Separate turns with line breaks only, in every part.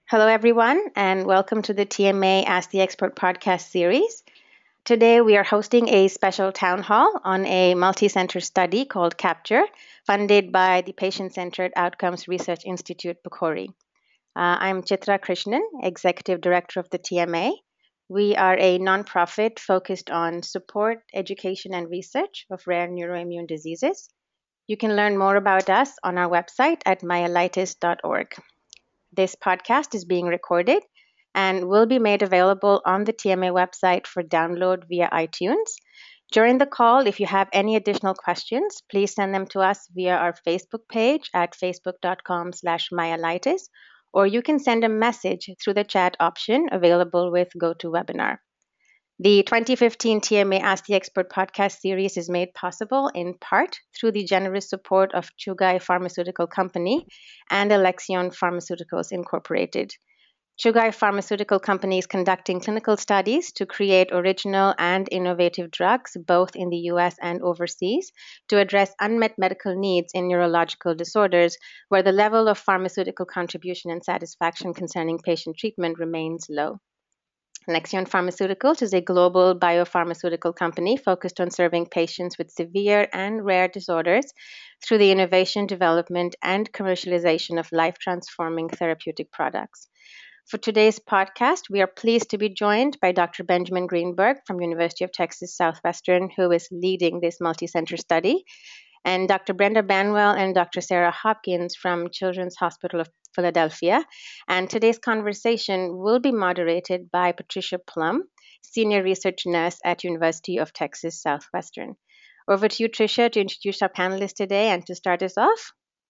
Hello, everyone, and welcome to the TMA Ask the Expert podcast series. Today, we are hosting a special town hall on a multi center study called CAPTURE, funded by the Patient Centered Outcomes Research Institute, Bukhari. I'm Chitra Krishnan, Executive Director of the TMA. We are a nonprofit focused on support, education, and research of rare neuroimmune diseases. You can learn more about us on our website at myelitis.org. This podcast is being recorded and will be made available on the TMA website for download via iTunes. During the call, if you have any additional questions, please send them to us via our Facebook page at facebook.com/myelitis, or you can send a message through the chat option available with GoToWebinar. The 2015 TMA Ask the Expert podcast series is made possible in part through the generous support of Chugai Pharmaceutical Company and Alexion Pharmaceuticals Incorporated. Chugai Pharmaceutical Company is conducting clinical studies to create original and innovative drugs, both in the US and overseas, to address unmet medical needs in neurological disorders where the level of pharmaceutical contribution and satisfaction concerning patient treatment remains low. Alexion Pharmaceuticals is a global biopharmaceutical company focused on serving patients with severe and rare disorders through the innovation, development, and commercialization of life-transforming therapeutic products. For today's podcast, we are pleased to be joined by Dr. Benjamin Greenberg from University of Texas Southwestern, who is leading this multi-center study, and Dr. Brenda Banwell and Dr. Sarah Hopkins from Children's Hospital of Philadelphia. And today's conversation will be moderated by Patricia Plum, Senior Research Nurse at University of Texas Southwestern. Over to you, Tricia, to introduce our panelists today and to start us off.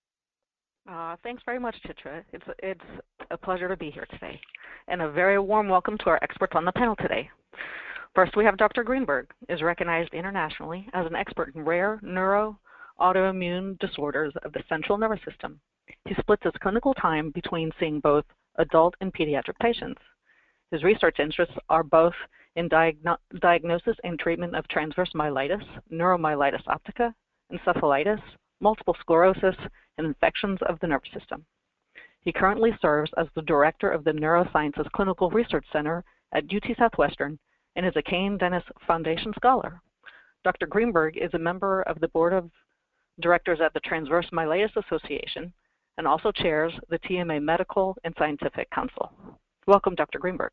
Thanks very much, Chitra. It's a pleasure to be here today, and a very warm welcome to our experts on the panel today. First, we have Dr. Greenberg, is recognized internationally as an expert in rare autoimmune disorders of the central nervous system. He splits his clinical time between seeing both adult and pediatric patients. His research interests are both in diagnosis and treatment of transverse myelitis, neuromyelitis optica, encephalitis, multiple sclerosis, and infections of the nervous system. He currently serves as the director of the Neurosciences Clinical Research Center at UT Southwestern and is a Cain Dennis Foundation Scholar. Dr. Greenberg is a member of the board of directors at the Transverse Myelitis Association and also chairs the TMA Medical and Scientific Council. Welcome, Dr. Greenberg.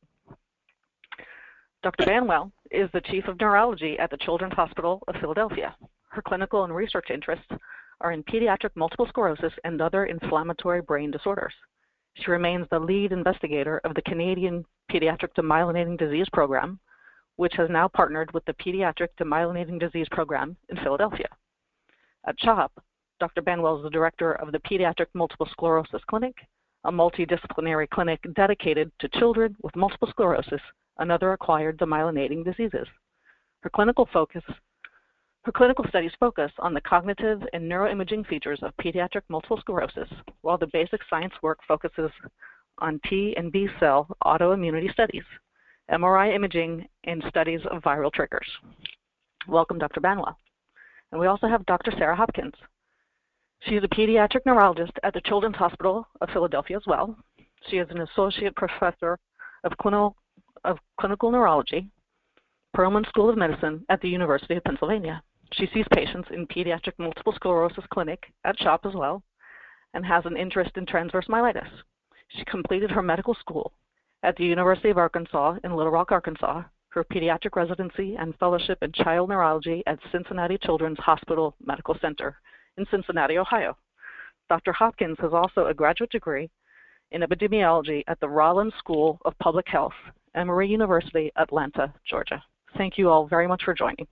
Dr. Banwell is the chief of neurology at the Children's Hospital of Philadelphia. Her clinical and research interests are in pediatric multiple sclerosis and other inflammatory brain disorders. She remains the lead investigator of the Canadian Pediatric Demyelinating Disease Program, which has now partnered with the Pediatric Demyelinating Disease Program in Philadelphia. At CHOP, Dr. Banwell is the director of the Pediatric Multiple Sclerosis Clinic, a multidisciplinary clinic dedicated to children with multiple sclerosis and other acquired demyelinating diseases. Her clinical studies focus on the cognitive and neuroimaging features of pediatric multiple sclerosis, while the basic science work focuses on T and B cell autoimmunity studies, MRI imaging, and studies of viral triggers. Welcome, Dr. Banwell. And we also have Dr. Sarah Hopkins. She is a pediatric neurologist at the Children's Hospital of Philadelphia as well. She is an associate professor of clinical neurology, Perelman School of Medicine at the University of Pennsylvania. She sees patients in pediatric multiple sclerosis clinic at CHOP as well and has an interest in transverse myelitis. She completed her medical school at the University of Arkansas in Little Rock, Arkansas, her pediatric residency and fellowship in child neurology at Cincinnati Children's Hospital Medical Center in Cincinnati, Ohio. Dr. Hopkins has also a graduate degree in epidemiology at the Rollins School of Public Health, Emory University, Atlanta, Georgia. Thank you all very much for joining.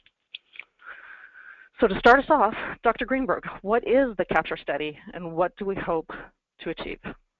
So to start us off, Dr. Greenberg, what is the CAPTURE study and what do we hope to achieve?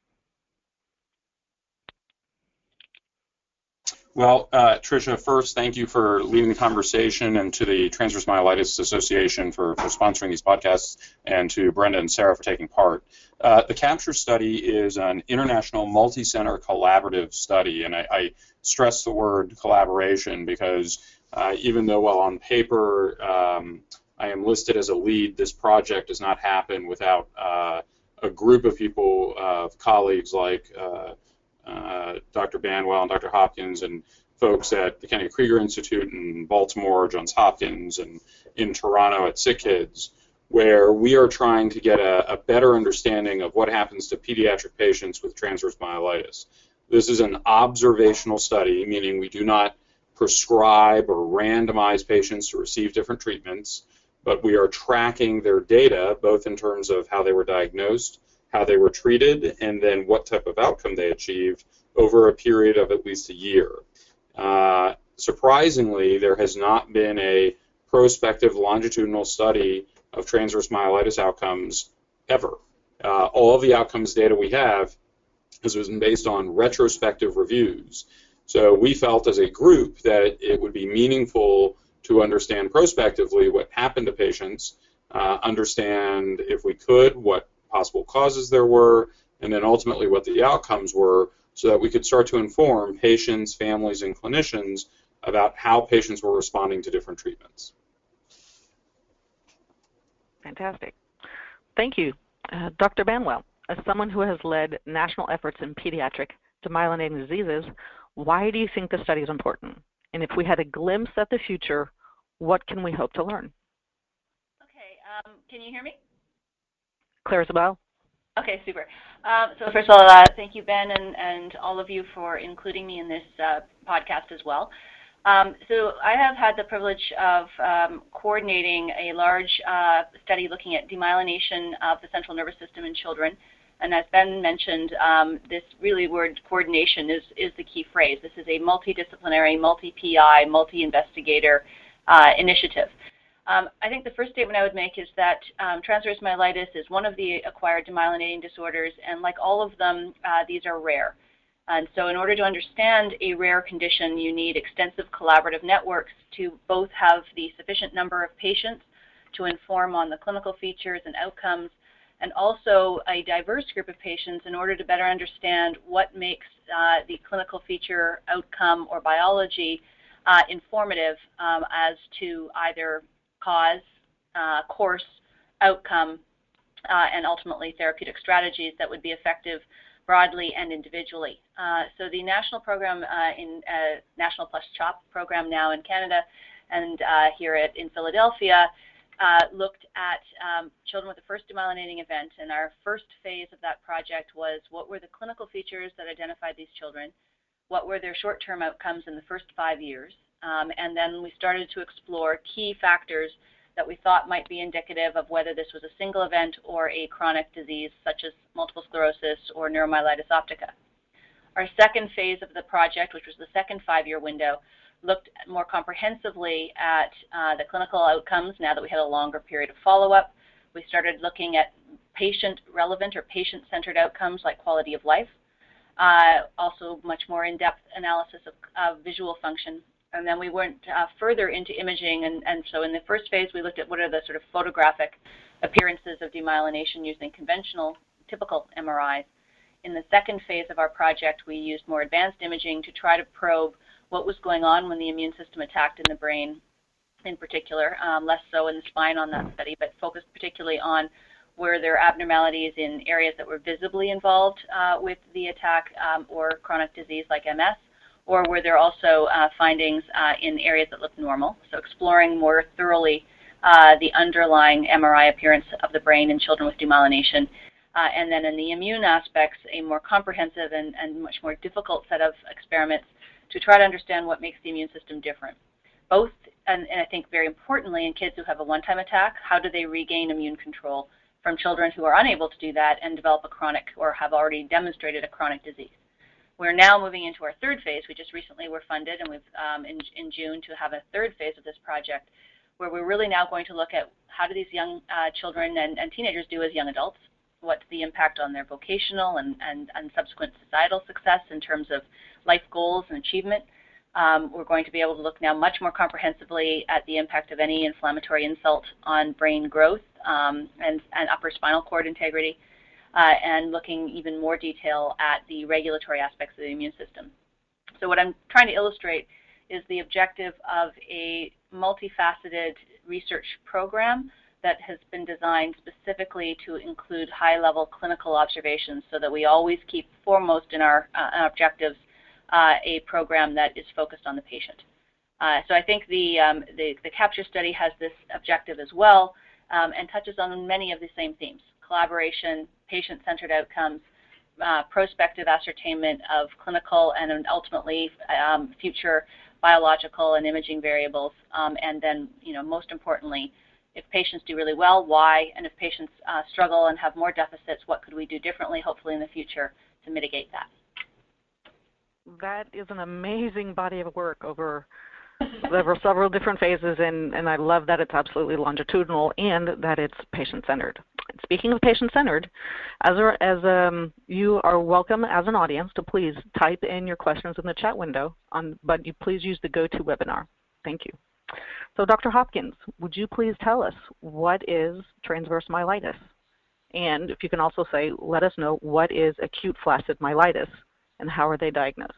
Well, Tricia, first, thank you for leading the conversation, and to the Transverse Myelitis Association for sponsoring these podcasts, and to Brenda and Sarah for taking part. The CAPTURE study is an international multi-center collaborative study, and I stress the word collaboration because even though, well, on paper, I am listed as a lead, this project does not happen without a group of people, colleagues like Dr. Banwell and Dr. Hopkins and folks at the Kennedy Krieger Institute in Baltimore, Johns Hopkins, and in Toronto at SickKids, where we are trying to get a better understanding of what happens to pediatric patients with transverse myelitis. This is an observational study, meaning we do not prescribe or randomize patients to receive different treatments, but we are tracking their data, both in terms of how they were diagnosed, how they were treated, and then what type of outcome they achieved over a period of at least a year. Surprisingly, there has not been a prospective longitudinal study of transverse myelitis outcomes ever. All of the outcomes data we have has been based on retrospective reviews. So we felt as a group that it would be meaningful to understand prospectively what happened to patients, understand, if we could, what possible causes there were, and then ultimately what the outcomes were, so that we could start to inform patients, families, and clinicians about how patients were responding to different treatments.
Fantastic. Thank you. Dr. Banwell, as someone who has led national efforts in pediatric demyelinating diseases, why do you think the study is important? And if we had a glimpse at the future, what can we hope to learn?
Okay, can you hear me?
Clear as a bell?
Okay, super. So first of all, thank you, Ben, and all of you for including me in this podcast as well. So I have had the privilege of coordinating a large study looking at demyelination of the central nervous system in children. And as Ben mentioned, this really word coordination is the key phrase. This is a multidisciplinary, multi-PI, multi-investigator initiative. I think the first statement I would make is that transverse myelitis is one of the acquired demyelinating disorders, and like all of them, these are rare. And so in order to understand a rare condition, you need extensive collaborative networks to both have the sufficient number of patients to inform on the clinical features and outcomes, and also a diverse group of patients in order to better understand what makes the clinical feature, outcome, or biology informative as to either cause, course, outcome, and ultimately therapeutic strategies that would be effective broadly and individually. So the national program in National Plus CHOP program now in Canada and here in Philadelphia looked at children with the first demyelinating event, and our first phase of that project was what were the clinical features that identified these children, what were their short-term outcomes in the first 5 years, and then we started to explore key factors that we thought might be indicative of whether this was a single event or a chronic disease such as multiple sclerosis or neuromyelitis optica. Our second phase of the project, which was the second 5-year window, looked more comprehensively at the clinical outcomes now that we had a longer period of follow-up. We started looking at patient-relevant or patient-centered outcomes like quality of life, also much more in-depth analysis of visual function. And then we went further into imaging, and so in the first phase we looked at what are the sort of photographic appearances of demyelination using conventional, typical MRIs. In the second phase of our project, we used more advanced imaging to try to probe what was going on when the immune system attacked in the brain in particular, less so in the spine on that study, but focused particularly on were there abnormalities in areas that were visibly involved with the attack or chronic disease like MS, or were there also findings in areas that looked normal, so exploring more thoroughly the underlying MRI appearance of the brain in children with demyelination. And then in the immune aspects, a more comprehensive and much more difficult set of experiments to try to understand what makes the immune system different. Both, and I think very importantly, in kids who have a one-time attack, how do they regain immune control from children who are unable to do that and develop a chronic or have already demonstrated a chronic disease. We're now moving into our third phase. We just recently were funded, and we've in June to have a third phase of this project, where we're really now going to look at how do these young children and teenagers do as young adults, what's the impact on their vocational and subsequent societal success in terms of life goals and achievement. We're going to be able to look now much more comprehensively at the impact of any inflammatory insult on brain growth and upper spinal cord integrity, and looking even more detail at the regulatory aspects of the immune system. So what I'm trying to illustrate is the objective of a multifaceted research program that has been designed specifically to include high-level clinical observations so that we always keep foremost in our objectives a program that is focused on the patient. So I think the CAPTURE study has this objective as well and touches on many of the same themes: collaboration, patient-centered outcomes, prospective ascertainment of clinical and ultimately future biological and imaging variables, and then, most importantly, if patients do really well, why, and if patients struggle and have more deficits, what could we do differently, hopefully in the future, to mitigate that?
That is an amazing body of work over several different phases, and I love that it's absolutely longitudinal and that it's patient-centered. Speaking of patient-centered, you are welcome as an audience to please type in your questions in the chat window, but you please use the GoToWebinar. Thank you. So Dr. Hopkins, would you please tell us what is transverse myelitis? And if you can also say, let us know what is acute flaccid myelitis and how are they diagnosed?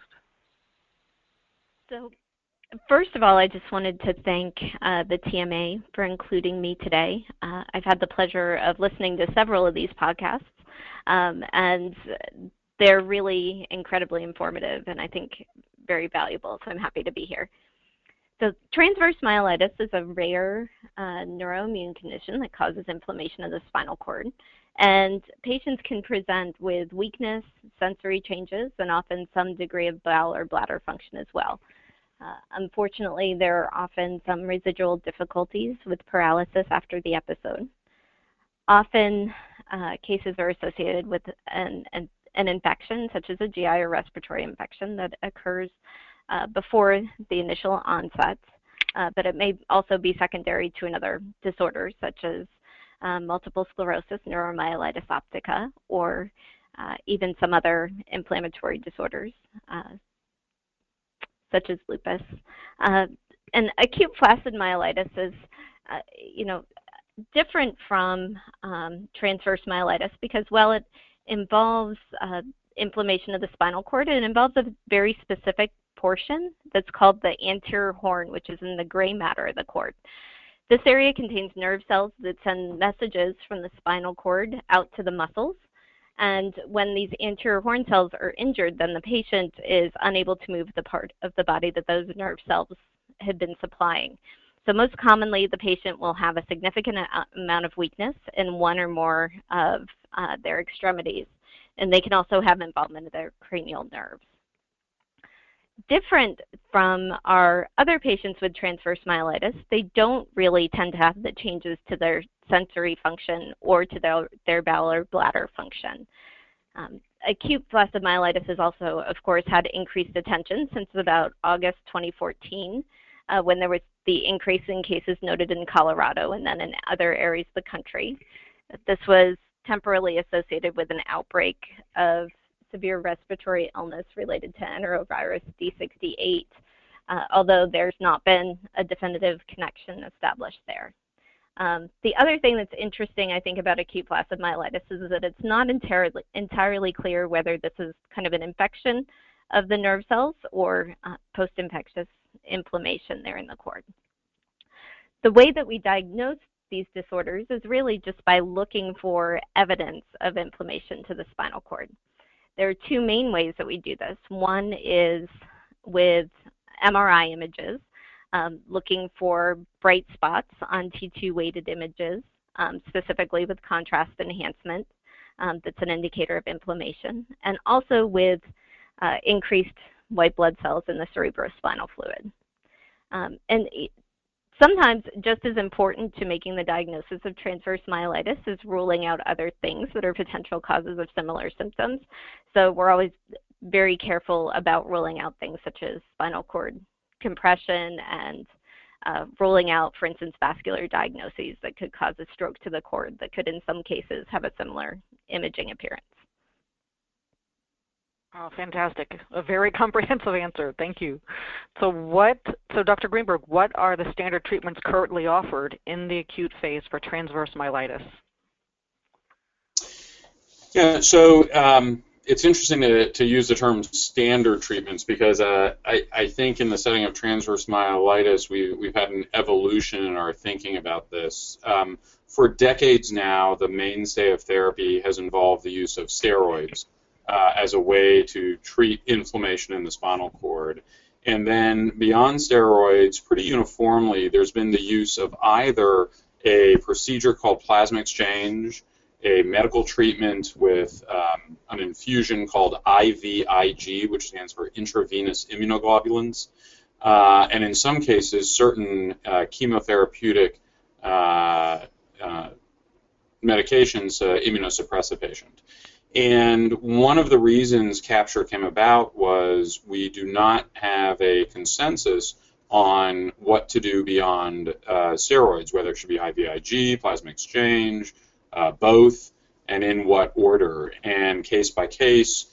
So first of all, I just wanted to thank the TMA for including me today. I've had the pleasure of listening to several of these podcasts, and they're really incredibly informative and I think very valuable, so I'm happy to be here. So transverse myelitis is a rare neuroimmune condition that causes inflammation of the spinal cord, and patients can present with weakness, sensory changes, and often some degree of bowel or bladder function as well. Unfortunately, there are often some residual difficulties with paralysis after the episode. Often, cases are associated with an infection, such as a GI or respiratory infection that occurs before the initial onset, but it may also be secondary to another disorder, such as multiple sclerosis, neuromyelitis optica, or even some other inflammatory disorders, such as lupus. And acute flaccid myelitis is, different from transverse myelitis because while it involves inflammation of the spinal cord, it involves a very specific portion that's called the anterior horn, which is in the gray matter of the cord. This area contains nerve cells that send messages from the spinal cord out to the muscles. And when these anterior horn cells are injured, then the patient is unable to move the part of the body that those nerve cells had been supplying. So most commonly, the patient will have a significant amount of weakness in one or more of their extremities, and they can also have involvement of their cranial nerves. Different from our other patients with transverse myelitis, they don't really tend to have the changes to their sensory function or to their bowel or bladder function. Acute flaccid myelitis has also, of course, had increased attention since about August 2014, when there was the increase in cases noted in Colorado and then in other areas of the country. This was temporarily associated with an outbreak of severe respiratory illness related to enterovirus D68, although there's not been a definitive connection established there. The other thing that's interesting, I think, about acute flaccid myelitis is that it's not entirely clear whether this is kind of an infection of the nerve cells or post-infectious inflammation there in the cord. The way that we diagnose these disorders is really just by looking for evidence of inflammation to the spinal cord. There are two main ways that we do this. One is with MRI images, looking for bright spots on T2 weighted images, specifically with contrast enhancement. That's an indicator of inflammation, and also with increased white blood cells in the cerebrospinal fluid. And sometimes just as important to making the diagnosis of transverse myelitis is ruling out other things that are potential causes of similar symptoms. So we're always very careful about ruling out things such as spinal cord compression and ruling out, for instance, vascular diagnoses that could cause a stroke to the cord that could in some cases have a similar imaging appearance.
Oh, fantastic. A very comprehensive answer. Thank you. So Dr. Greenberg, what are the standard treatments currently offered in the acute phase for transverse myelitis?
Yeah, so it's interesting to use the term standard treatments because I think in the setting of transverse myelitis, we've had an evolution in our thinking about this. for decades now, the mainstay of therapy has involved the use of steroids as a way to treat inflammation in the spinal cord. And then beyond steroids, pretty uniformly, there's been the use of either a procedure called plasma exchange, a medical treatment with an infusion called IVIG, which stands for intravenous immunoglobulins, and in some cases, certain chemotherapeutic medications immunosuppress a patient. And one of the reasons CAPTURE came about was we do not have a consensus on what to do beyond steroids, whether it should be IVIG, plasma exchange, both, and in what order. And case by case,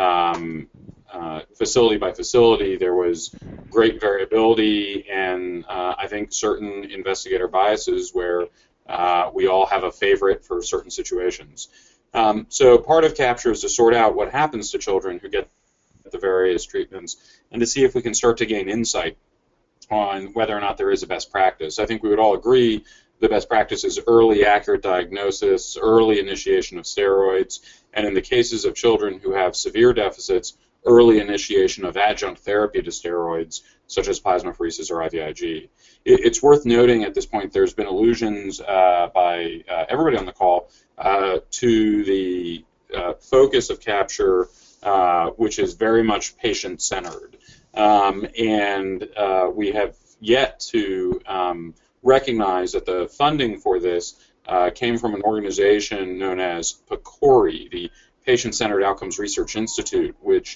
facility by facility, there was great variability and I think certain investigator biases where we all have a favorite for certain situations. So part of CAPTURE is to sort out what happens to children who get the various treatments and to see if we can start to gain insight on whether or not there is a best practice. I think we would all agree the best practice is early accurate diagnosis, early initiation of steroids, and in the cases of children who have severe deficits, early initiation of adjunct therapy to steroids, such as plasmapheresis or IVIG. It's worth noting at this point there's been allusions by everybody on the call to the focus of CAPTURE, which is very much patient-centered. And we have yet to recognize that the funding for this came from an organization known as PCORI, the Patient-Centered Outcomes Research Institute, which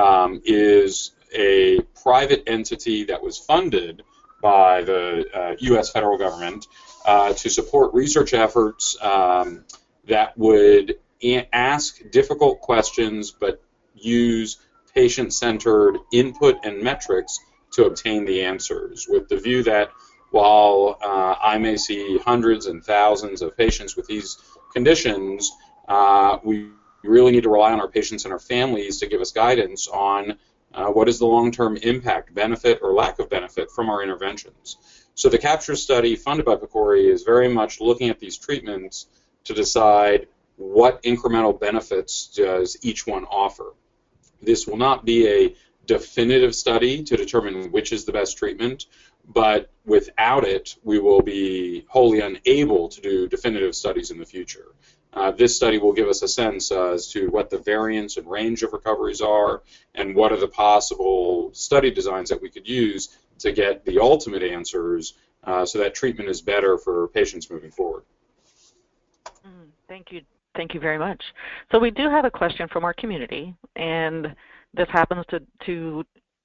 is a private entity that was funded by the U.S. federal government to support research efforts that would ask difficult questions but use patient-centered input and metrics to obtain the answers, with the view that while I may see hundreds and thousands of patients with these conditions, we really need to rely on our patients and our families to give us guidance on what is the long-term impact, benefit, or lack of benefit from our interventions. So the CAPTURE study funded by PCORI is very much looking at these treatments to decide what incremental benefits does each one offer. This will not be a definitive study to determine which is the best treatment, but without it, we will be wholly unable to do definitive studies in the future. This study will give us a sense as to what the variance and range of recoveries are and what are the possible study designs that we could use to get the ultimate answers so that treatment is better for patients moving forward.
Thank you. Thank you very much. So we do have a question from our community, and this happens to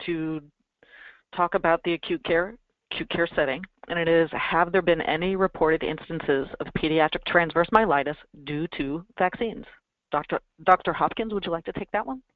talk about the acute care setting, and it is, have there been any reported instances of pediatric transverse myelitis due to vaccines? Dr. Hopkins, would you like to take that one?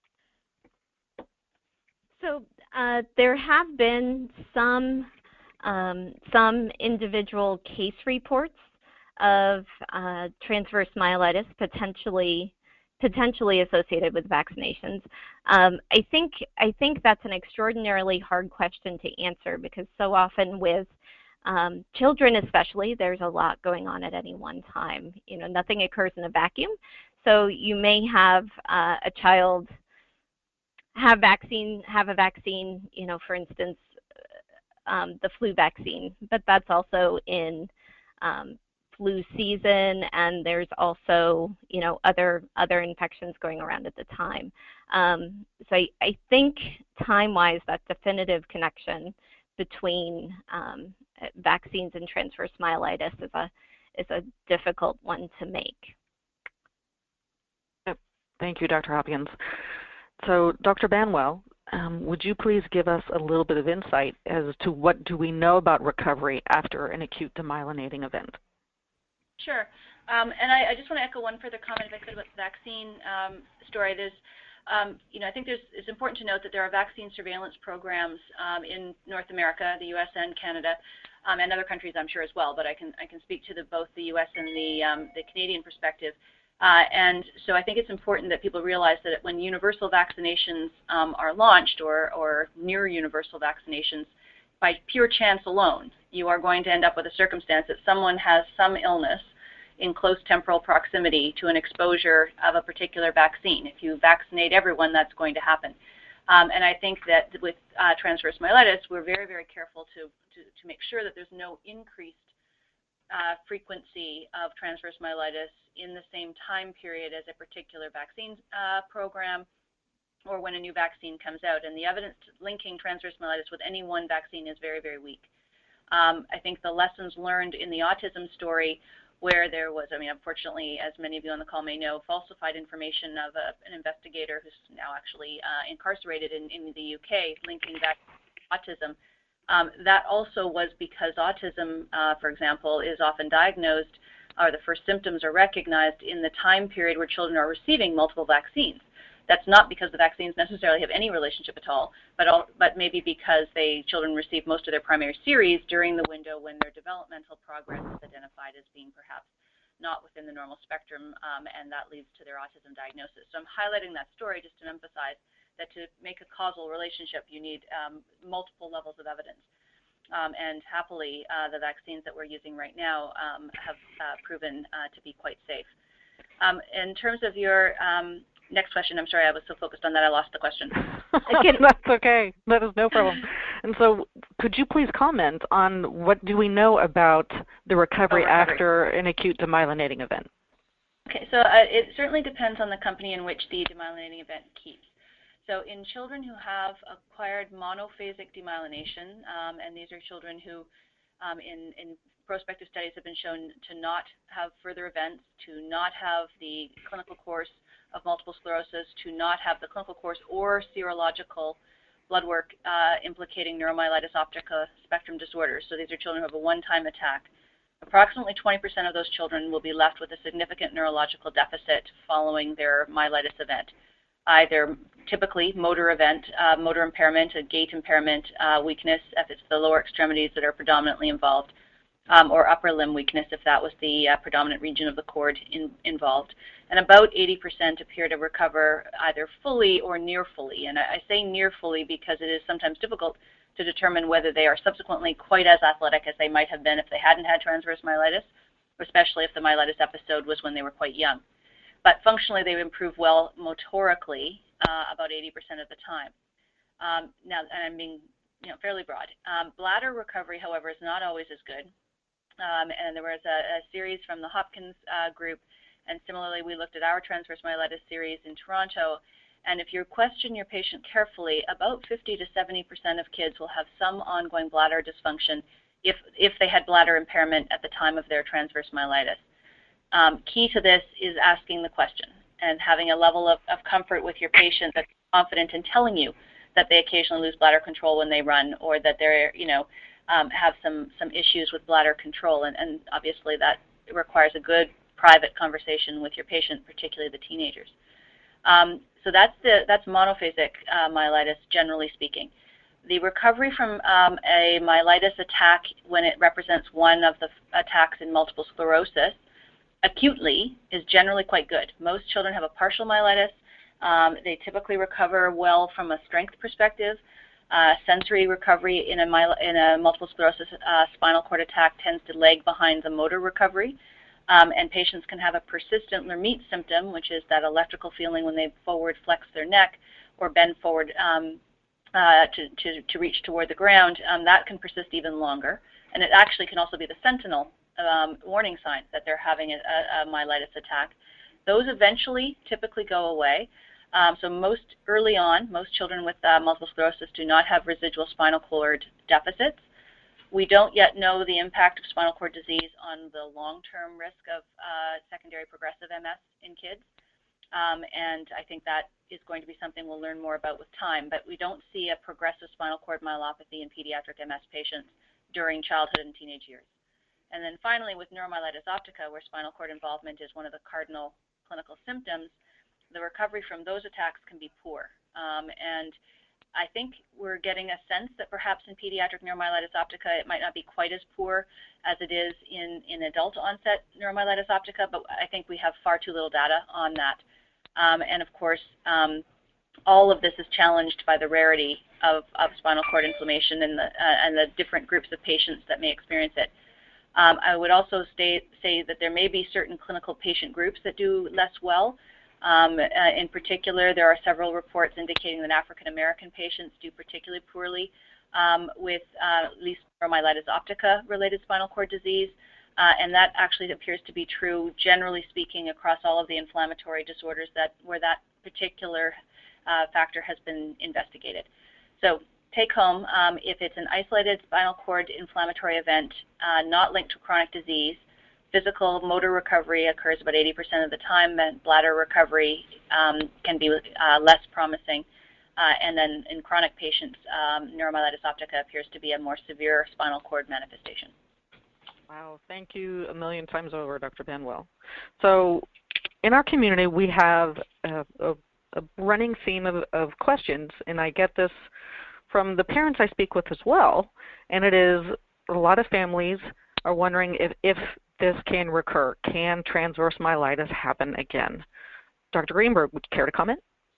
So there have been some individual case reports of transverse myelitis potentially associated with vaccinations. I think that's an extraordinarily hard question to answer because so often with children especially, there's a lot going on at any one time. You know, nothing occurs in a vacuum. So you may have a child have a vaccine, you know, for instance, the flu vaccine, but that's also in flu season, and there's also, you know, other infections going around at the time. So I think time-wise, that definitive connection between vaccines and transverse myelitis is a difficult one to make.
Yep. Thank you, Dr. Hopkins. So, Dr. Banwell, would you please give us a little bit of insight as to what do we know about recovery after an acute demyelinating event?
Sure. And I just want to echo one further comment, if I could, about the vaccine story. There's, you know, I think it's important to note that there are vaccine surveillance programs in North America, the U.S. and Canada, and other countries, I'm sure, as well. But I can speak to both the U.S. and the Canadian perspective. And so I think it's important that people realize that when universal vaccinations are launched, or near universal vaccinations by pure chance alone, you are going to end up with a circumstance that someone has some illness in close temporal proximity to an exposure of a particular vaccine. If you vaccinate everyone, that's going to happen. And I think that with transverse myelitis, we're very, very careful to make sure that there's no increased frequency of transverse myelitis in the same time period as a particular vaccine program or when a new vaccine comes out. And the evidence linking transverse myelitis with any one vaccine is very, very weak. I think the lessons learned in the autism story, where there was, unfortunately, as many of you on the call may know, falsified information of an investigator who's now actually incarcerated in the UK, linking back to autism. That also was because autism, for example, is often diagnosed, or the first symptoms are recognized in the time period where children are receiving multiple vaccines. That's not because the vaccines necessarily have any relationship at all, but maybe because children receive most of their primary series during the window when their developmental progress is identified as being perhaps not within the normal spectrum, and that leads to their autism diagnosis. So I'm highlighting that story just to emphasize that to make a causal relationship, you need multiple levels of evidence. And happily, the vaccines that we're using right now have proven to be quite safe. In terms of your next question, I'm sorry, I was so focused on that I lost the question.
That's okay. That is no problem. And so could you please comment on what do we know about the recovery after an acute demyelinating event?
Okay, so it certainly depends on the company in which the demyelinating event keeps. So in children who have acquired monophasic demyelination, and these are children who in prospective studies have been shown to not have further events, to not have the clinical course of multiple sclerosis, to not have the clinical course or serological blood work implicating neuromyelitis optica spectrum disorders. So these are children who have a one-time attack. Approximately 20% of those children will be left with a significant neurological deficit following their myelitis event. Either typically motor impairment, a gait impairment, weakness if it's the lower extremities that are predominantly involved, or upper limb weakness if that was the predominant region of the cord involved. And about 80% appear to recover either fully or near fully. And I say near fully because it is sometimes difficult to determine whether they are subsequently quite as athletic as they might have been if they hadn't had transverse myelitis, especially if the myelitis episode was when they were quite young. But functionally, they improve well motorically about 80% of the time. Now, and I'm being fairly broad. Bladder recovery, however, is not always as good. And there was a series from the Hopkins group, and similarly, we looked at our transverse myelitis series in Toronto. And if you question your patient carefully, about 50 to 70% of kids will have some ongoing bladder dysfunction if they had bladder impairment at the time of their transverse myelitis. Key to this is asking the question and having a level of comfort with your patient that's confident in telling you that they occasionally lose bladder control when they run, or that they're, have some issues with bladder control. And obviously that requires a good private conversation with your patient, particularly the teenagers. So that's monophasic myelitis, generally speaking. The recovery from a myelitis attack when it represents one of the attacks in multiple sclerosis acutely is generally quite good. Most children have a partial myelitis. They typically recover well from a strength perspective. Sensory recovery in a multiple sclerosis spinal cord attack tends to lag behind the motor recovery. And patients can have a persistent Lermite symptom, which is that electrical feeling when they forward flex their neck or bend forward to reach toward the ground. That can persist even longer. And it actually can also be the sentinel warning sign that they're having a myelitis attack. Those eventually typically go away. So early on, most children with multiple sclerosis do not have residual spinal cord deficits. We don't yet know the impact of spinal cord disease on the long-term risk of secondary progressive MS in kids. And I think that is going to be something we'll learn more about with time. But we don't see a progressive spinal cord myelopathy in pediatric MS patients during childhood and teenage years. And then finally, with neuromyelitis optica, where spinal cord involvement is one of the cardinal clinical symptoms, the recovery from those attacks can be poor. And I think we're getting a sense that perhaps in pediatric neuromyelitis optica, it might not be quite as poor as it is in adult onset neuromyelitis optica, but I think we have far too little data on that. And of course, all of this is challenged by the rarity of spinal cord inflammation and the different groups of patients that may experience it. I would also say that there may be certain clinical patient groups that do less well. In particular, there are several reports indicating that African American patients do particularly poorly with at least neuromyelitis optica related spinal cord disease. And that actually appears to be true, generally speaking, across all of the inflammatory disorders where that particular factor has been investigated. So take home, if it's an isolated spinal cord inflammatory event not linked to chronic disease, physical motor recovery occurs about 80% of the time, and bladder recovery can be less promising. And then in chronic patients, neuromyelitis optica appears to be a more severe spinal cord manifestation.
Wow, thank you a million times over, Dr. Banwell. So in our community, we have a running theme of questions, and I get this from the parents I speak with as well, and it is a lot of families are wondering if this can recur. Can transverse myelitis happen again? Dr. Greenberg, would you care to comment?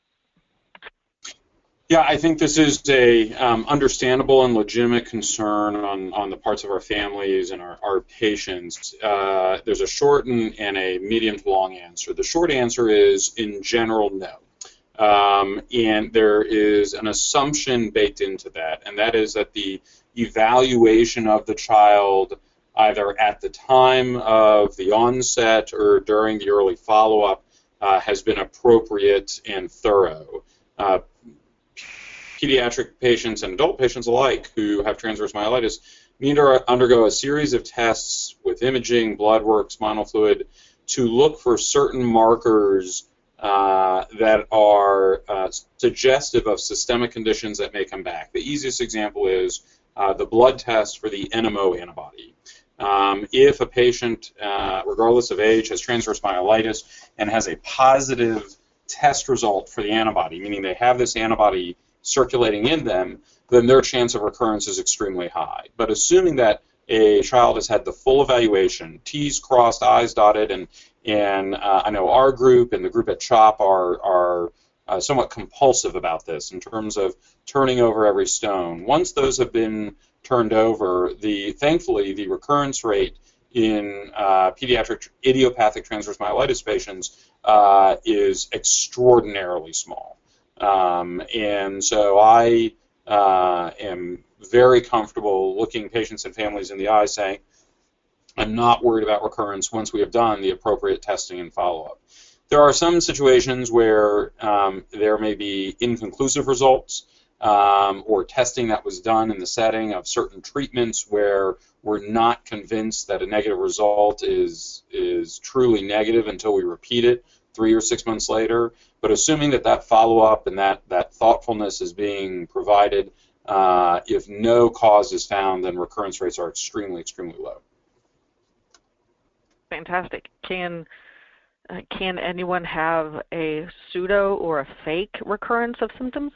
Yeah, I think this is a understandable and legitimate concern on the parts of our families and our patients. There's a short and a medium to long answer. The short answer is, in general, no. And there is an assumption baked into that, and that is that the evaluation of the child, either at the time of the onset or during the early follow-up, has been appropriate and thorough. Pediatric patients and adult patients alike who have transverse myelitis need to undergo a series of tests with imaging, blood work, spinal fluid, to look for certain markers that are suggestive of systemic conditions that may come back. The easiest example is the blood test for the NMO antibody. If a patient, regardless of age, has transverse myelitis and has a positive test result for the antibody, meaning they have this antibody circulating in them, then their chance of recurrence is extremely high. But assuming that a child has had the full evaluation, T's crossed, I's dotted, and I know our group and the group at CHOP are somewhat compulsive about this in terms of turning over every stone. Once those have been turned over, thankfully the recurrence rate in pediatric idiopathic transverse myelitis patients is extraordinarily small. And so I am very comfortable looking patients and families in the eye saying, I'm not worried about recurrence once we have done the appropriate testing and follow-up. There are some situations where there may be inconclusive results or testing that was done in the setting of certain treatments where we're not convinced that a negative result is truly negative until we repeat it 3 or 6 months later. But assuming that follow-up and that thoughtfulness is being provided, if no cause is found, then recurrence rates are extremely, extremely low.
Fantastic. Can anyone have a pseudo or a fake recurrence of symptoms?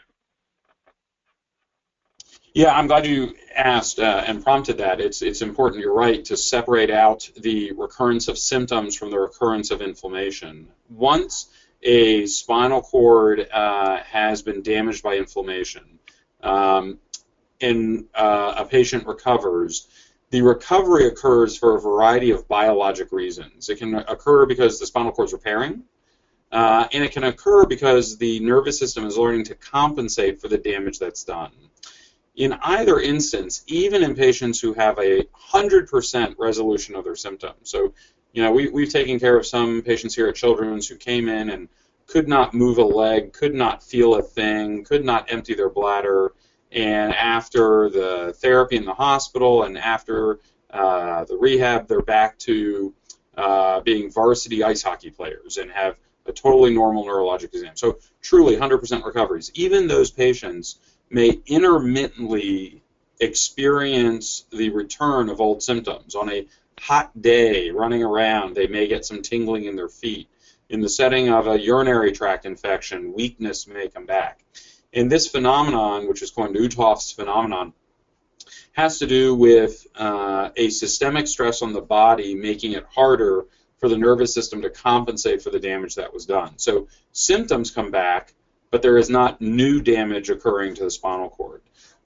Yeah, I'm glad you asked and prompted that. It's important, you're right, to separate out the recurrence of symptoms from the recurrence of inflammation. Once a spinal cord has been damaged by inflammation and a patient recovers, the recovery occurs for a variety of biologic reasons. It can occur because the spinal cord is repairing, and it can occur because the nervous system is learning to compensate for the damage that's done. In either instance, even in patients who have 100% resolution of their symptoms, so we've taken care of some patients here at Children's who came in and could not move a leg, could not feel a thing, could not empty their bladder, and after the therapy in the hospital and after the rehab, they're back to being varsity ice hockey players and have a totally normal neurologic exam. So truly 100% recoveries. Even those patients may intermittently experience the return of old symptoms. On a hot day, running around, they may get some tingling in their feet. In the setting of a urinary tract infection, weakness may come back. And this phenomenon, which is called Uthoff's phenomenon, has to do with a systemic stress on the body making it harder for the nervous system to compensate for the damage that was done. So symptoms come back, but there is not new damage occurring to the spinal cord.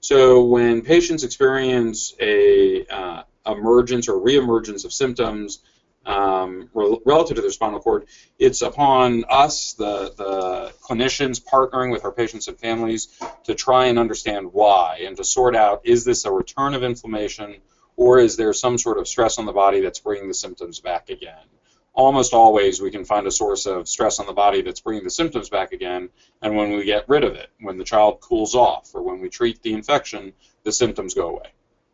So when patients experience a emergence or reemergence of symptoms relative to their spinal cord, it's upon us, the clinicians, partnering with our patients and families to try and understand why and to sort out, is this a return of inflammation or is there some sort of stress on the body that's bringing the symptoms back again? Almost always we can find a source of stress on the body that's bringing the symptoms back again, and when we get rid of it, when the child cools off or when we treat the infection, the symptoms go away.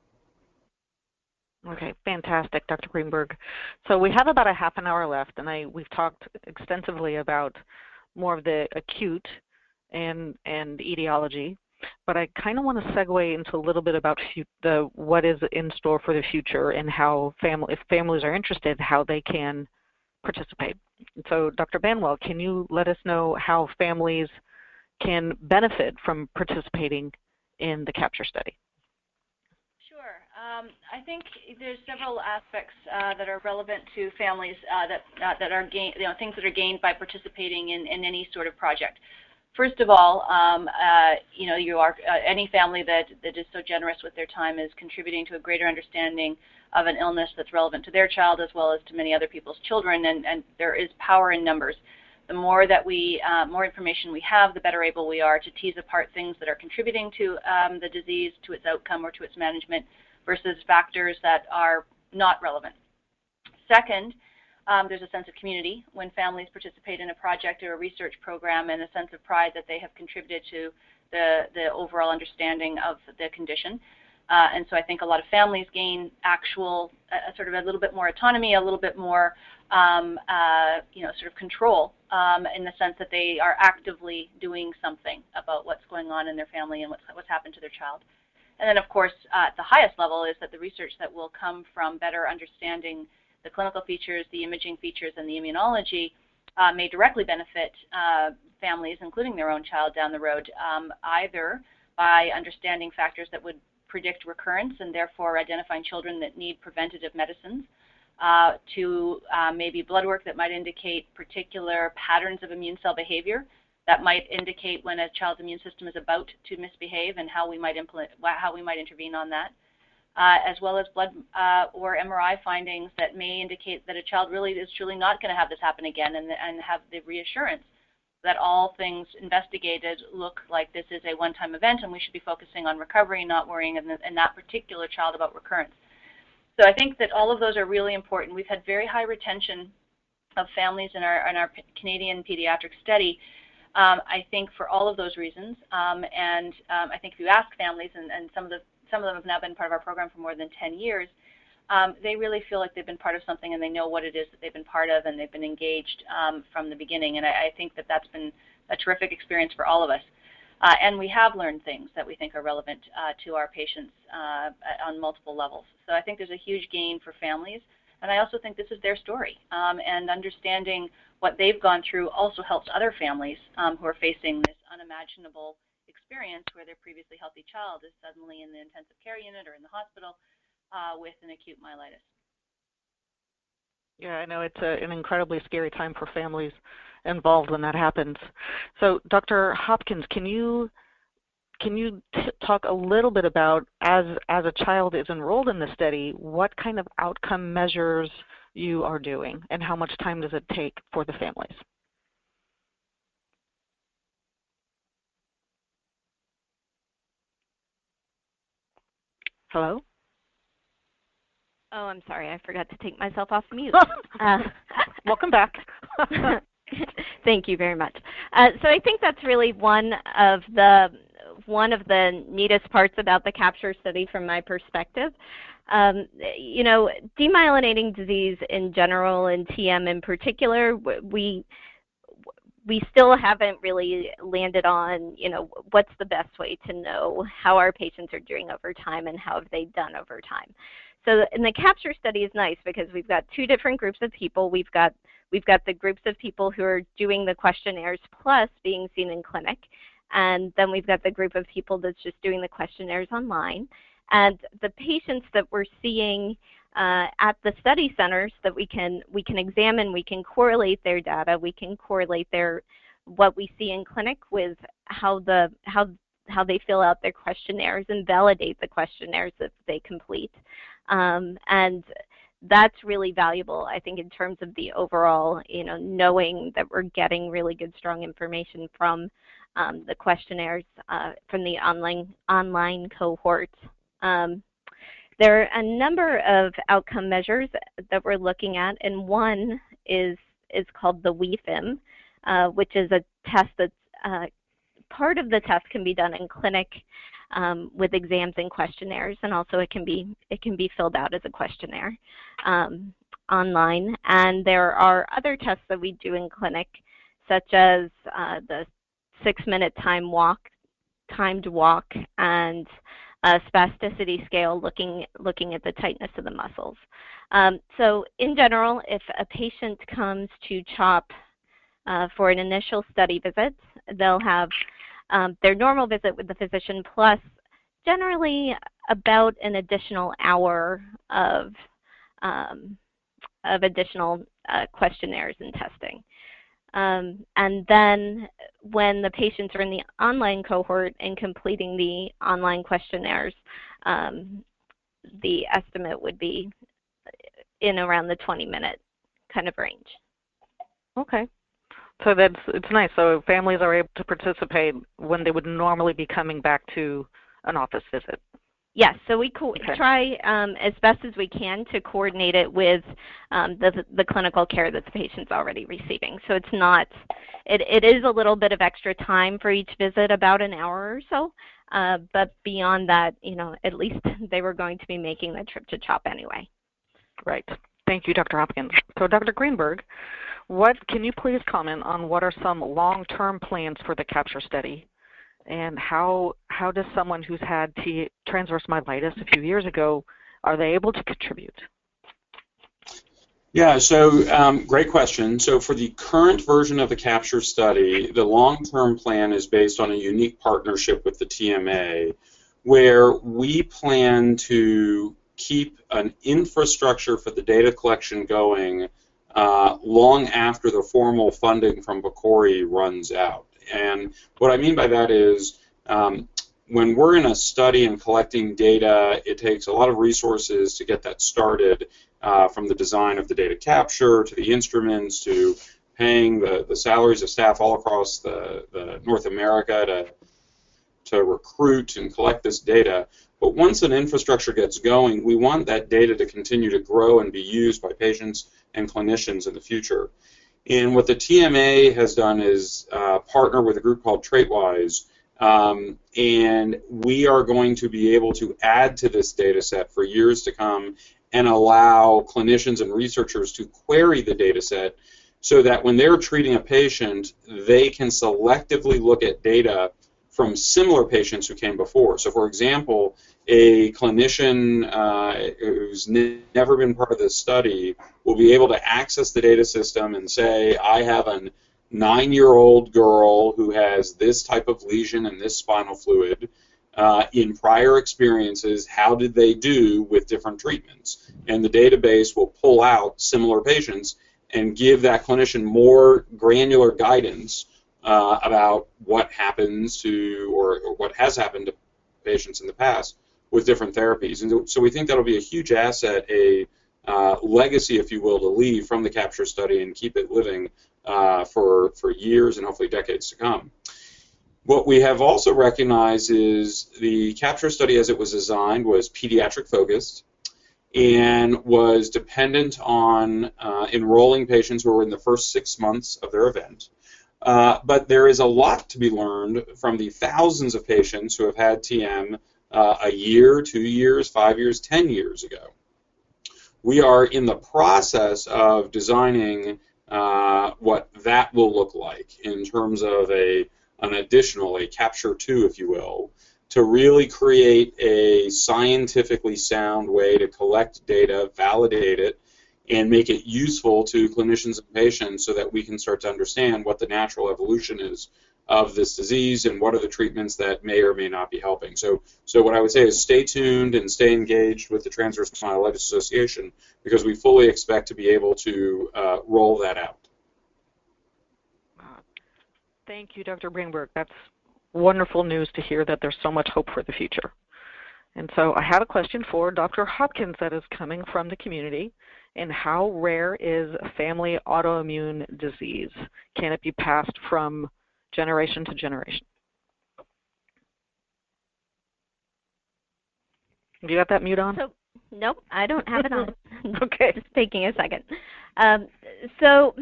Okay, fantastic, Dr. Greenberg. So we have about a half an hour left, and we've talked extensively about more of the acute and etiology, but I kind of want to segue into a little bit about what is in store for the future and how if families are interested, how they can participate. So Dr. Banwell, can you let us know how families can benefit from participating in the CAPTURE study?
Sure. I think there's several aspects that are relevant to families that are things that are gained by participating in any sort of project. First of all, any family that is so generous with their time is contributing to a greater understanding of an illness that's relevant to their child as well as to many other people's children, and there is power in numbers. The more that more information we have, the better able we are to tease apart things that are contributing to the disease, to its outcome, or to its management, versus factors that are not relevant. Second, there's a sense of community when families participate in a project or a research program, and a sense of pride that they have contributed to the overall understanding of the condition. And so I think a lot of families gain sort of a little bit more autonomy, a little bit more sort of control in the sense that they are actively doing something about what's going on in their family and what's happened to their child. And then, of course, at the highest level is that the research that will come from better understanding the clinical features, the imaging features, and the immunology may directly benefit families, including their own child down the road, either by understanding factors that would predict recurrence and therefore identifying children that need preventative medicines, to maybe blood work that might indicate particular patterns of immune cell behavior that might indicate when a child's immune system is about to misbehave and how we might intervene on that, as well as blood or MRI findings that may indicate that a child really is truly not going to have this happen again, and have the reassurance that all things investigated look like this is a one-time event and we should be focusing on recovery, not worrying in that particular child about recurrence. So I think that all of those are really important. We've had very high retention of families in our Canadian pediatric study, I think for all of those reasons. I think if you ask families, and some of them have now been part of our program for more than 10 years, they really feel like they've been part of something and they know what it is that they've been part of, and they've been engaged from the beginning. And I think that that's been a terrific experience for all of us. And we have learned things that we think are relevant to our patients on multiple levels. So I think there's a huge gain for families. And I also think this is their story. And understanding what they've gone through also helps other families who are facing this unimaginable experience where their previously healthy child is suddenly in the intensive care unit or in the hospital with an acute myelitis.
Yeah, I know it's an incredibly scary time for families involved when that happens. So, Dr. Hopkins, can you talk a little bit about, as a child is enrolled in the study, what kind of outcome measures you are doing and how much time does it take for the families? Hello?
Oh, I'm sorry. I forgot to take myself off mute.
Welcome back.
Thank you very much. So I think that's really one of the neatest parts about the CAPTURE study from my perspective. Demyelinating disease in general and TM in particular, we still haven't really landed on, what's the best way to know how our patients are doing over time and how have they done over time. So in the CAPTURE study is nice because we've got two different groups of people. We've got the groups of people who are doing the questionnaires plus being seen in clinic. And then we've got the group of people that's just doing the questionnaires online. And the patients that we're seeing at the study centers that we can examine, we can correlate their data, we can correlate what we see in clinic with how how they fill out their questionnaires and validate the questionnaires that they complete. And that's really valuable, I think, in terms of the overall, knowing that we're getting really good, strong information from the questionnaires from the online cohort. There are a number of outcome measures that we're looking at, and one is called the WeFIM, which is a test that's part of the test can be done in clinic with exams and questionnaires, and also it can be filled out as a questionnaire online. And there are other tests that we do in clinic, such as the 6-minute timed walk, and a spasticity scale looking at the tightness of the muscles. So in general, if a patient comes to CHOP for an initial study visit, they'll have their normal visit with the physician plus generally about an additional hour of additional questionnaires and testing. And then when the patients are in the online cohort and completing the online questionnaires, the estimate would be in around the 20-minute kind of range.
Okay. So it's nice. So families are able to participate when they would normally be coming back to an office visit.
Yes, so we try as best as we can to coordinate it with the clinical care that the patient's already receiving. So it's not, it is a little bit of extra time for each visit, about an hour or so, but beyond that, at least they were going to be making the trip to CHOP anyway.
Right. Thank you, Dr. Hopkins. So Dr. Greenberg, can you please comment on what are some long-term plans for the CAPTURE study? And how does someone who's had transverse myelitis a few years ago, are they able to contribute?
Yeah, so great question. So for the current version of the CAPTURE study, the long-term plan is based on a unique partnership with the TMA, where we plan to keep an infrastructure for the data collection going long after the formal funding from PCORI runs out. And what I mean by that is when we're in a study and collecting data, it takes a lot of resources to get that started, from the design of the data capture to the instruments to paying the salaries of staff all across the North America to recruit and collect this data. But once an infrastructure gets going, we want that data to continue to grow and be used by patients and clinicians in the future. And what the TMA has done is partner with a group called TraitWise, and we are going to be able to add to this data set for years to come and allow clinicians and researchers to query the data set so that when they're treating a patient, they can selectively look at data from similar patients who came before. So, for example, a clinician who's never been part of this study will be able to access the data system and say, I have a 9-year-old girl who has this type of lesion and this spinal fluid. In prior experiences, how did they do with different treatments? And the database will pull out similar patients and give that clinician more granular guidance about what happens to, or what has happened to patients in the past with different therapies. And so we think that'll be a huge asset, a legacy, if you will, to leave from the CAPTURE study and keep it living for years and hopefully decades to come. What we have also recognized is the CAPTURE study as it was designed was pediatric focused and was dependent on enrolling patients who were in the first 6 months of their event. But there is a lot to be learned from the thousands of patients who have had TM a year, 2 years, 5 years, 10 years ago. We are in the process of designing what that will look like in terms of an additional, a CAPTURE 2, if you will, to really create a scientifically sound way to collect data, validate it, and make it useful to clinicians and patients so that we can start to understand what the natural evolution is of this disease and what are the treatments that may or may not be helping. So what I would say is stay tuned and stay engaged with the Transverse Myelitis Association because we fully expect to be able to roll that out.
Thank you, Dr. Greenberg. That's wonderful news to hear that there's so much hope for the future. And so I have a question for Dr. Hopkins that is coming from the community. And how rare is family autoimmune disease? Can it be passed from generation to generation? Do you got that mute on?
So, nope, I don't have it on.
Okay.
Just taking a second. So,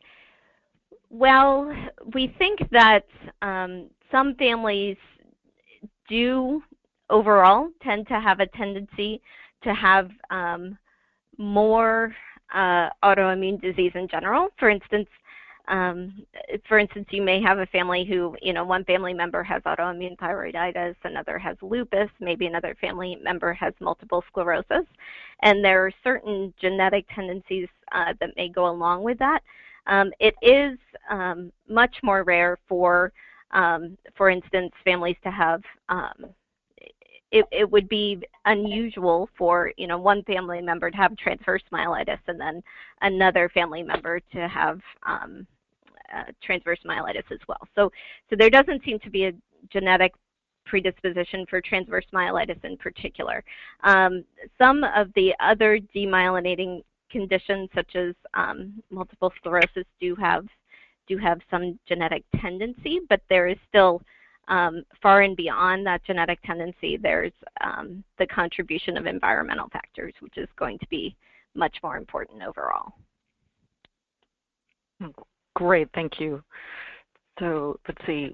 well, we think that some families do overall tend to have a tendency to have more autoimmune disease in general. For instance, you may have a family who, one family member has autoimmune thyroiditis, another has lupus, maybe another family member has multiple sclerosis, and there are certain genetic tendencies that may go along with that. It is much more rare for instance, families to have it would be unusual for one family member to have transverse myelitis and then another family member to have transverse myelitis as well. So there doesn't seem to be a genetic predisposition for transverse myelitis in particular. Some of the other demyelinating conditions, such as multiple sclerosis, do have some genetic tendency, but there is still far and beyond that genetic tendency, there's the contribution of environmental factors, which is going to be much more important overall.
Great, thank you. So let's see,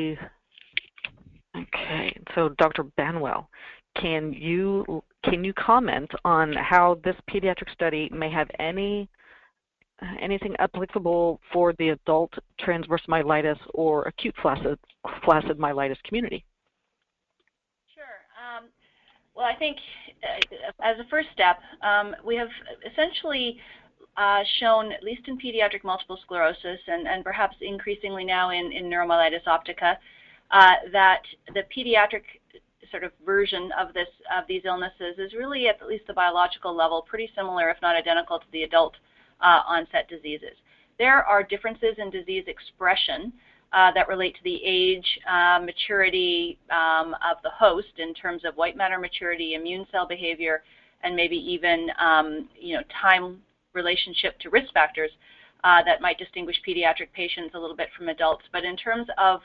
okay, so Dr. Banwell, can you comment on how this pediatric study may have anything applicable for the adult transverse myelitis or acute flaccid myelitis community?
Sure. Well, I think as a first step, we have essentially shown, at least in pediatric multiple sclerosis and perhaps increasingly now in neuromyelitis optica, that the pediatric sort of version of these illnesses is really, at least the biological level, pretty similar, if not identical, to the adult onset diseases. There are differences in disease expression that relate to the age, maturity of the host in terms of white matter maturity, immune cell behavior, and maybe even time relationship to risk factors that might distinguish pediatric patients a little bit from adults. But in terms of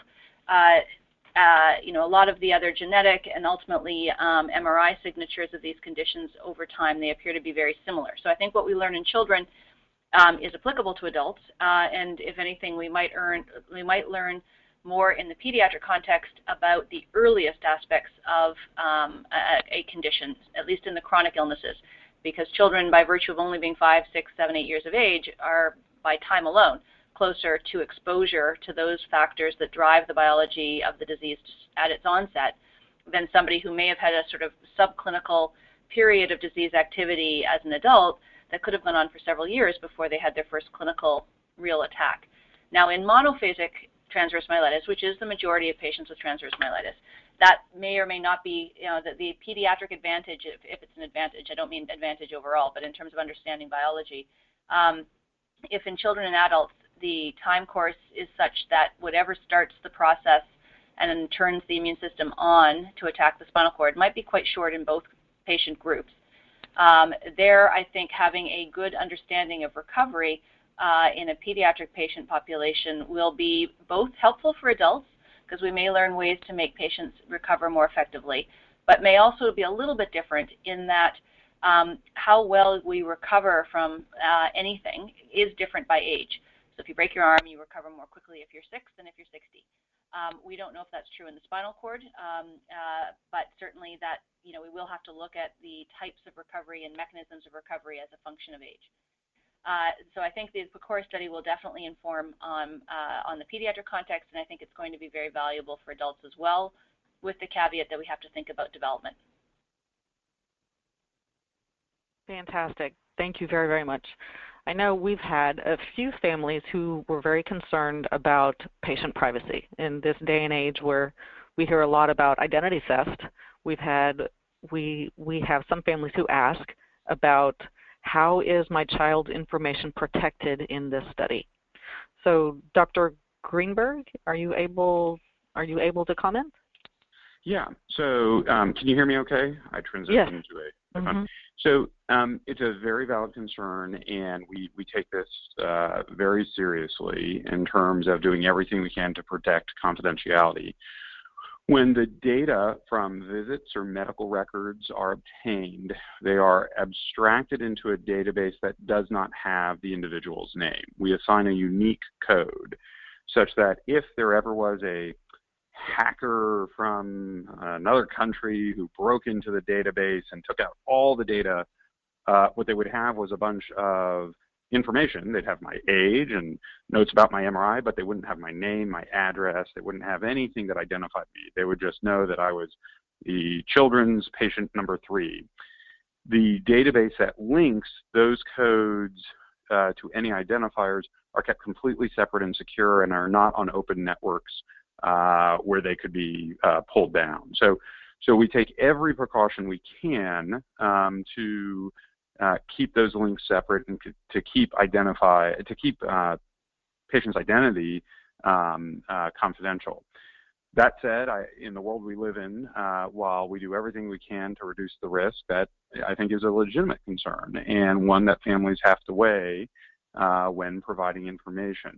a lot of the other genetic and ultimately MRI signatures of these conditions over time, they appear to be very similar. So I think what we learn in children is applicable to adults, and if anything, we might learn more in the pediatric context about the earliest aspects of a condition, at least in the chronic illnesses, because children, by virtue of only being 5, 6, 7, 8 years of age, are by time alone closer to exposure to those factors that drive the biology of the disease at its onset than somebody who may have had a sort of subclinical period of disease activity as an adult that could have gone on for several years before they had their first clinical real attack. Now, in monophasic transverse myelitis, which is the majority of patients with transverse myelitis, that may or may not be, the pediatric advantage, if it's an advantage, I don't mean advantage overall, but in terms of understanding biology, if in children and adults the time course is such that whatever starts the process and then turns the immune system on to attack the spinal cord might be quite short in both patient groups. I think having a good understanding of recovery in a pediatric patient population will be both helpful for adults, because we may learn ways to make patients recover more effectively, but may also be a little bit different in that how well we recover from anything is different by age. So if you break your arm, you recover more quickly if you're 6 than if you're 60. We don't know if that's true in the spinal cord, but certainly that we will have to look at the types of recovery and mechanisms of recovery as a function of age. So I think the PCORE study will definitely inform on the pediatric context, and I think it's going to be very valuable for adults as well, with the caveat that we have to think about development.
Fantastic. Thank you very, very much. I know we've had a few families who were very concerned about patient privacy in this day and age where we hear a lot about identity theft. We have some families who ask about how is my child's information protected in this study. So Dr. Greenberg, are you able Are you able to comment?
Yeah. So can you hear me okay? I transitioned to a phone. So it's a very valid concern, and we take this very seriously in terms of doing everything we can to protect confidentiality. When the data from visits or medical records are obtained, they are abstracted into a database that does not have the individual's name. We assign a unique code such that if there ever was a hacker from another country who broke into the database and took out all the data, what they would have was a bunch of information. They'd have my age and notes about my MRI, but they wouldn't have my name, my address. They wouldn't have anything that identified me. They would just know that I was the children's patient number 3. The database that links those codes to any identifiers are kept completely separate and secure and are not on open networks where they could be pulled down. So we take every precaution we can to keep those links separate and to keep patient's identity confidential. That said, in the world we live in, while we do everything we can to reduce the risk, that I think is a legitimate concern and one that families have to weigh when providing information.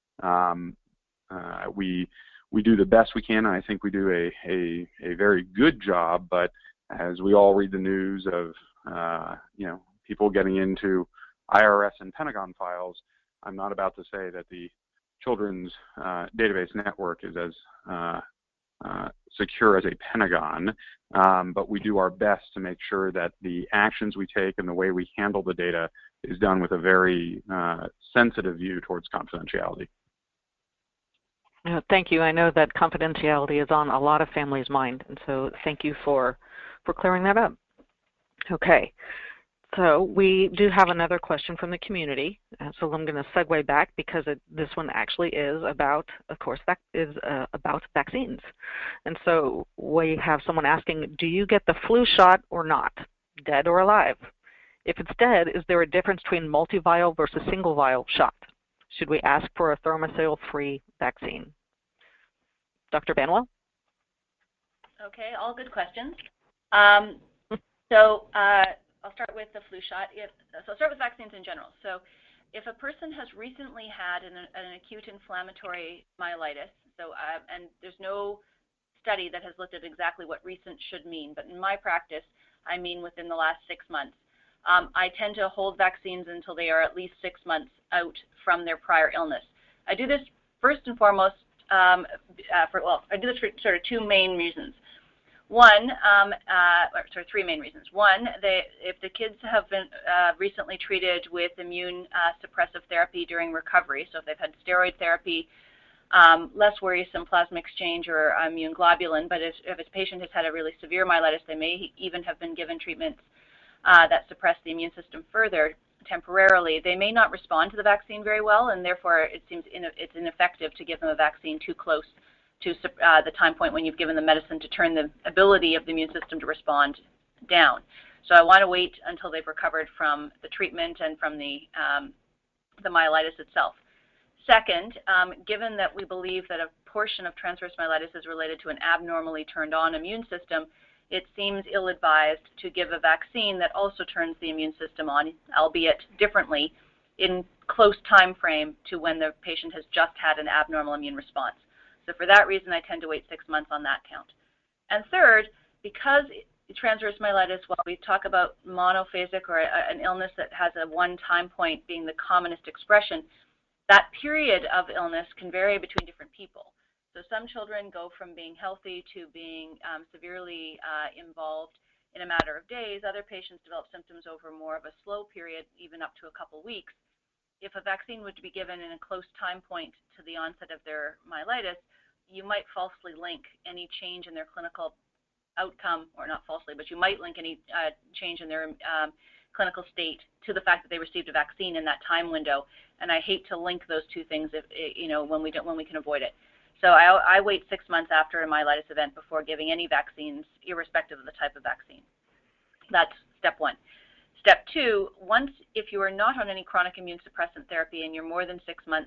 We do the best we can, and I think we do a very good job. But as we all read the news of people getting into IRS and Pentagon files, I'm not about to say that the children's database network is as secure as a Pentagon, but we do our best to make sure that the actions we take and the way we handle the data is done with a very sensitive view towards confidentiality.
Thank you. I know that confidentiality is on a lot of families' mind, and so thank you for clearing that up. Okay, so we do have another question from the community, so I'm going to segue back because this one actually is about, of course, about vaccines. And so we have someone asking, do you get the flu shot or not, dead or alive? If it's dead, is there a difference between multivial versus single vial shot? Should we ask for a thimerosal-free vaccine? Dr. Banwell?
Okay, all good questions. So I'll start with the flu shot. So I'll start with vaccines in general. So if a person has recently had an acute inflammatory myelitis, and there's no study that has looked at exactly what recent should mean, but in my practice, I mean within the last 6 months. I tend to hold vaccines until they are at least 6 months out from their prior illness. I do this first and foremost I do this for sort of 2 main reasons. One, three main reasons. One, if the kids have been recently treated with immune suppressive therapy during recovery, so if they've had steroid therapy, less worrisome plasma exchange or immune globulin, but if a patient has had a really severe myelitis, they may even have been given treatments that suppress the immune system further temporarily. They may not respond to the vaccine very well, and therefore it seems it's ineffective to give them a vaccine too close to the time point when you've given the medicine to turn the ability of the immune system to respond down. So I want to wait until they've recovered from the treatment and from the myelitis itself. Second, given that we believe that a portion of transverse myelitis is related to an abnormally turned on immune system, it seems ill-advised to give a vaccine that also turns the immune system on, albeit differently, in close time frame to when the patient has just had an abnormal immune response. So for that reason, I tend to wait 6 months on that count. And third, because transverse myelitis, while we talk about monophasic or an illness that has a one time point being the commonest expression, that period of illness can vary between different people. So some children go from being healthy to being severely involved in a matter of days. Other patients develop symptoms over more of a slow period, even up to a couple weeks. If a vaccine were to be given in a close time point to the onset of their myelitis, you might falsely link any change in their clinical outcome, or not falsely, but you might link any change in their clinical state to the fact that they received a vaccine in that time window. And I hate to link those two things, when we can avoid it. So I wait 6 months after a myelitis event before giving any vaccines, irrespective of the type of vaccine. That's step one. Step two, if you are not on any chronic immune suppressant therapy and you're more than 6 months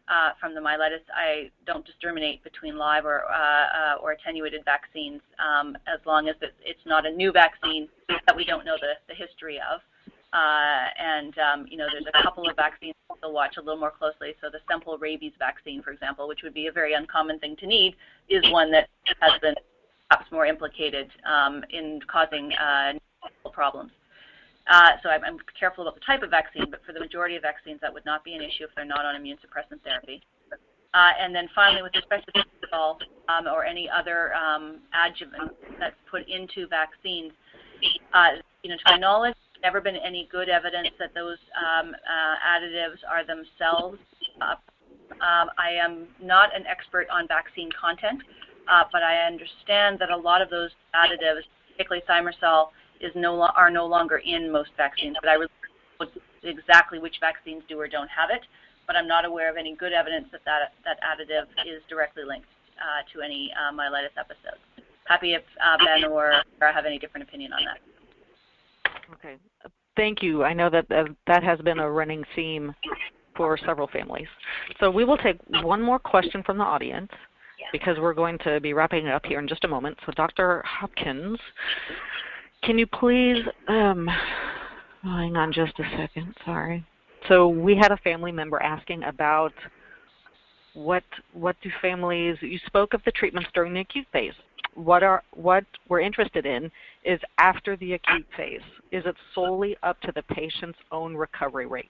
from the myelitis, I don't discriminate between live or attenuated vaccines as long as it's not a new vaccine that we don't know the history of. There's a couple of vaccines to watch a little more closely. So the simple rabies vaccine, for example, which would be a very uncommon thing to need, is one that has been perhaps more implicated in causing problems. So I'm careful about the type of vaccine, but for the majority of vaccines, that would not be an issue if they're not on immune suppressant therapy. And then finally, with respect to Vivitrol or any other adjuvant that's put into vaccines, to my knowledge, there's never been any good evidence that those additives are themselves. I am not an expert on vaccine content, but I understand that a lot of those additives, particularly Thimerosal, are no longer in most vaccines, but I really don't know exactly which vaccines do or don't have it, but I'm not aware of any good evidence that additive is directly linked to any myelitis episodes. Happy if Ben or Sarah have any different opinion on that.
Okay, thank you. I know that that has been a running theme for several families. So we will take one more question from the audience because we're going to be wrapping it up here in just a moment. So Dr. Hopkins, can you please, hang on just a second, sorry. So we had a family member asking about what do families, you spoke of the treatments during the acute phase. What we're interested in is after the acute phase. Is it solely up to the patient's own recovery rate?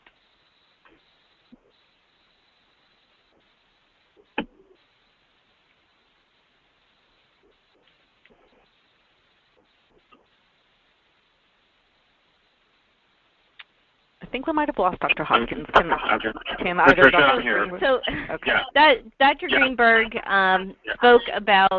I think we might have lost Dr. Hopkins. Can either Dr.
Greenberg?
So Dr. Greenberg spoke about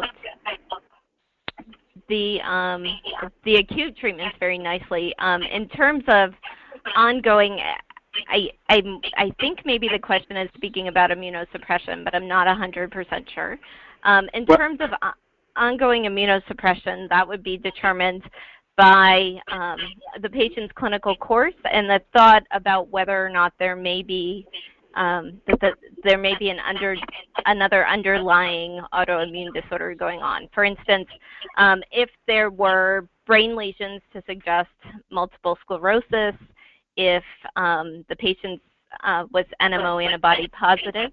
the acute treatments very nicely. In terms of ongoing, I think maybe the question is speaking about immunosuppression, but I'm not 100% sure. In terms of ongoing immunosuppression, that would be determined by the patient's clinical course and the thought about whether or not there may be there may be another underlying autoimmune disorder going on. For instance, if there were brain lesions to suggest multiple sclerosis, if the patient was NMO antibody positive,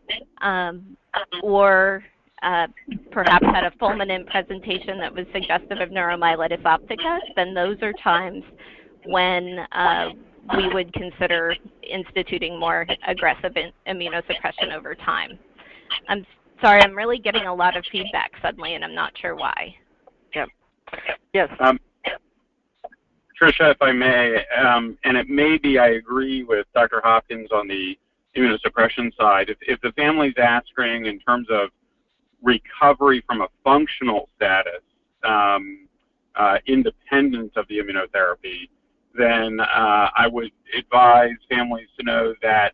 or perhaps had a fulminant presentation that was suggestive of neuromyelitis optica, then those are times when we would consider instituting more aggressive immunosuppression over time. I'm sorry, I'm really getting a lot of feedback suddenly, and I'm not sure why.
Yep. Yes.
Tricia, if I may, and it may be I agree with Dr. Hopkins on the immunosuppression side. If the family's asking in terms of recovery from a functional status independent of the immunotherapy, then I would advise families to know that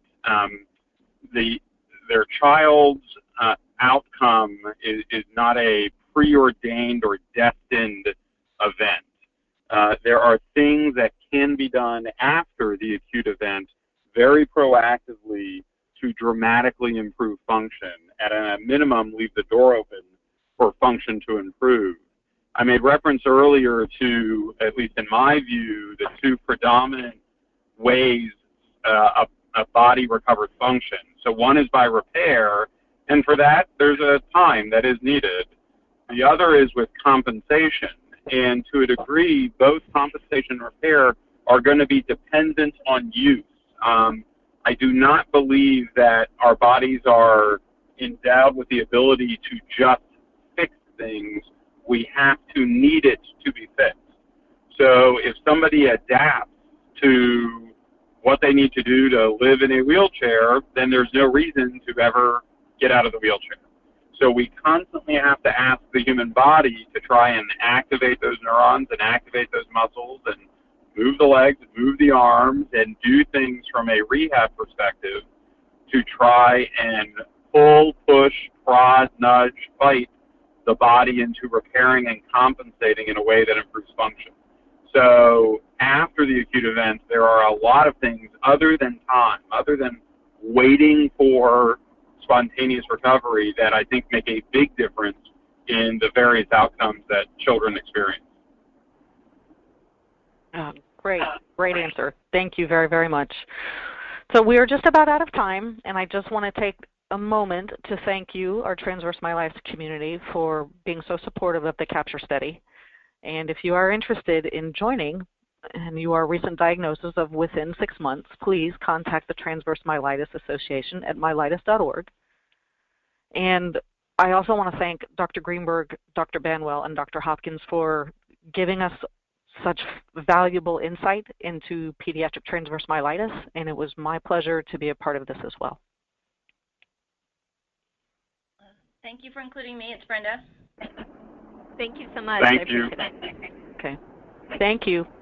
their child's outcome is not a preordained or destined event. There are things that can be done after the acute event very proactively to dramatically improve function, and at a minimum leave the door open for function to improve. I made reference earlier to, at least in my view, the two predominant ways a body recovers function. So one is by repair, and for that there's a time that is needed. The other is with compensation, and to a degree both compensation and repair are going to be dependent on use. I do not believe that our bodies are endowed with the ability to just fix things. We have to need it to be fixed. So if somebody adapts to what they need to do to live in a wheelchair, then there's no reason to ever get out of the wheelchair. So we constantly have to ask the human body to try and activate those neurons and activate those muscles and move the legs, move the arms, and do things from a rehab perspective to try and pull, push, prod, nudge, fight the body into repairing and compensating in a way that improves function. So after the acute event, there are a lot of things other than time, other than waiting for
spontaneous recovery that I think make a big difference in the various outcomes that children experience.
Great answer. Thank you very, very much. So we are just about out of time, and I just want to take a moment to thank you, our transverse myelitis community, for being so supportive of the CAPTURE study. And if you are interested in joining and you are recent diagnosis of within 6 months, please contact the Transverse Myelitis Association at myelitis.org. And I also want to thank Dr. Greenberg, Dr. Banwell, and Dr. Hopkins for giving us such valuable insight into pediatric transverse myelitis, and it was my pleasure to be a part of this as well.
Thank you for including me. It's Brenda.
Thank you so much.
Thank you.
Okay. Thank you.